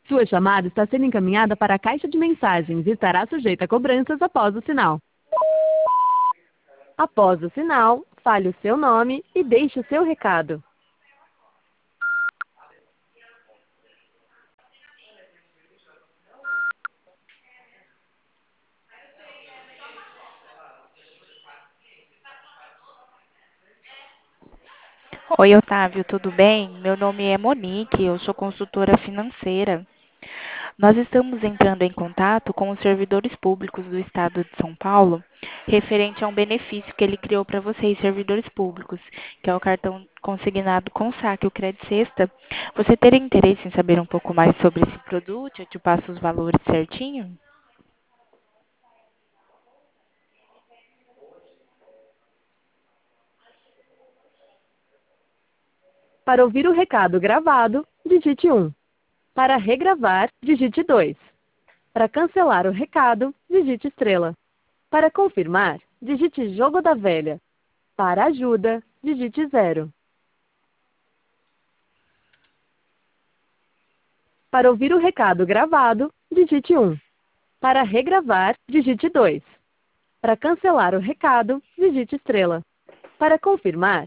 Sua chamada está sendo encaminhada para a caixa de mensagens e estará sujeita a cobranças após o sinal. Após o sinal, fale o seu nome e deixe o seu recado. Oi, Otávio, tudo bem? Meu nome é Monique, eu sou consultora financeira. Nós estamos entrando em contato com os servidores públicos do Estado de São Paulo, referente a um benefício que ele criou para vocês, servidores públicos, que é o cartão consignado com saque, o Credit Sexta. Você teria interesse em saber um pouco mais sobre esse produto? Eu te passo os valores certinho? Para ouvir o recado gravado, digite 1. Para regravar, digite 2. Para cancelar o recado, digite estrela. Para confirmar, digite jogo da velha. Para ajuda, digite 0. Para ouvir o recado gravado, digite 1. Para regravar, digite 2. Para cancelar o recado, digite estrela. Para confirmar,